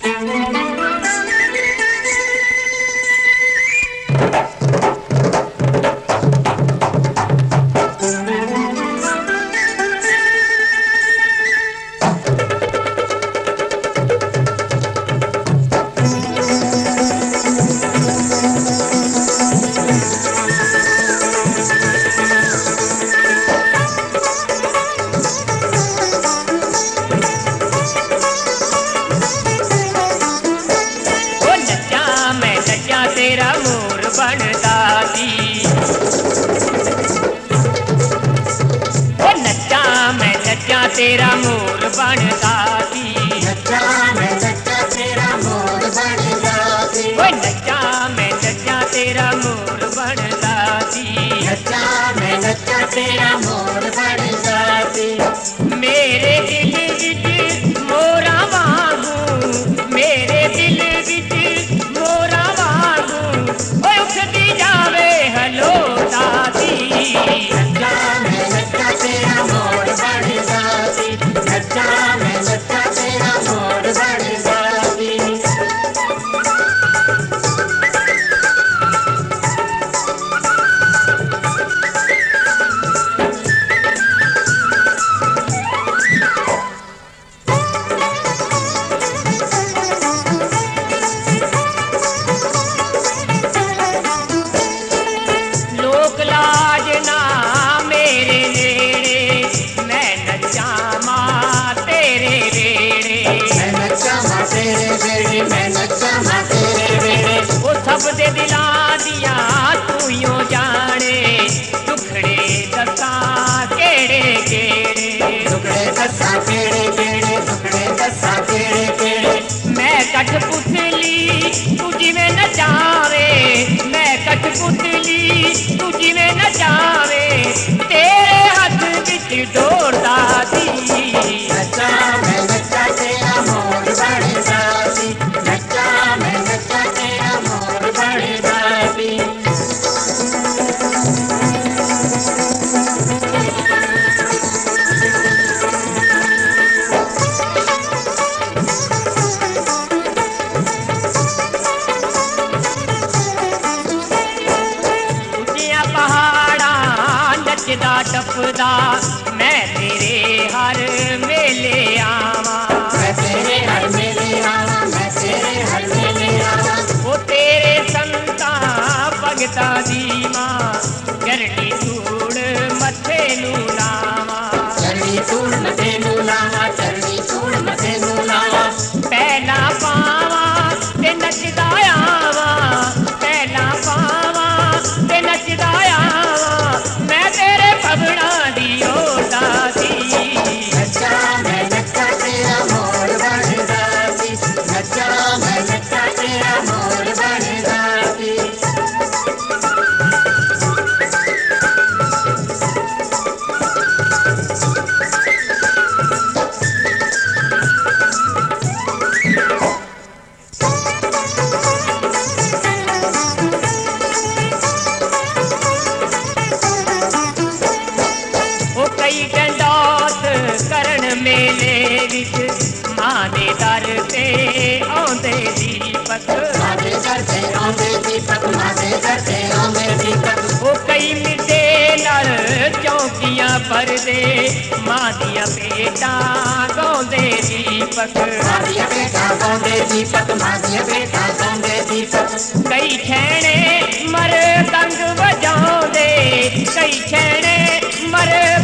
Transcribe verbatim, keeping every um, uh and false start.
तेरा मोर बनदा सी ओ नच्चा मैं नच्चा तेरा मोर बनदा सी नच्चा मैं नच्चा तेरा मोर बनदा सी ओ नच्चा मैं नच्चा तेरा मोर बनदा सी नच्चा मैं नच्चा तेरा मोर बनदा सी मेरे दिल विच मोरा वांगू मेरे दिल विच मोरा वांगू ओए उठदी जावे हलो दादी नच्चा मैं नच्चा तेरा मोर बनदा सी नच्चा मैं नच्चा तेरा मोर बनदा सी लोक लाज ना मेरे नेड़े मैं नच्चा मां तेरे वेड़े मैं नच्चा मां तेरे वेड़े मैं नच्चा मां तेरे वेड़े वो सब दे दिलां दिया तू यो जाने दुखड़े दसा केड़े केड़े टुकड़े दसा केड़े केड़े टुकड़े दसा केड़े केड़े मैं कठपुतली तू जिवें नचावे मैं कठपुतली तू जिवें नचावे तेरे हथ विच डोरदा सी नच्चा मैं नच्चा तेरा मोर बनदा सी नच्चा मैं नच्चा तेरा मोर बनदा सी ਉੱਚੀਆਂ ਪਹਾੜਾਂ ਨੱਚਦਾ ਟੱਪਦਾ ਮੈਂ ਤੇਰੇ ਹਰ ਮੇਲੇ ਆਵਾਂ मैं तेरे हर मेले आवा मैं तेरे हर मेले आवा ਉਹ ਤੇਰੇ ਸੰਤਾਂ ਭਗਤਾਂ ਦੀ ਮਾਂ ਚਰਣੀ ਧੂੜ ਮੱਥੇ ਨੂੰ ਲਾਵਾਂ चरणी तूड़ मथे नू लावा चरणी तूड़ मथे नू लावा ਪਹਿਲਾਂ ਪਾਵਾਂ ਤੇ ਨੱਚਦਾ ਆਵਾਂ ਪਹਿਲਾਂ ਪਾਵਾਂ ਤੇ ਨੱਚਦਾ ਆਵਾਂ ਮੈਂ ਤੇਰੇ ਭਵਨਾਂ ਦੀ ਓਟਾ ਸੀ नच्चा मैं नच्चा तेरा मोर बनदा सी नच्चा मैं नच्चा तेरा मोर बनदा सी ਉਹ ਕਈ ਡੰਡੋਤ ਕਰਨ ਮੇਲੇ ਵਿੱਚ ਮਾਂ ਦੇ ਦਰ ਤੇ ਆਉਂਦੇ ਦੀਪਕ माते करते आंदे दीपक माते करते आंदे दीपक ਉਹ ਕਈ ਮਿੱਟੇ ਨਾਲ ਚੌਂਕੀਆਂ ਭਰਦੇ ਮਾਂ ਦੀਆਂ ਭੇਟਾਂ ਗਾਉਂਦੇ ਦੀਪਕ मादिया बेटा गांदे दीपक मादिया बेटा गांदे दीपक ਕਈ ਛੈਣੇ ਮਰ ਤੰਗ ਵਜਾਉਂਦੇ ਕਈ ਛੈਣੇ ਮਰ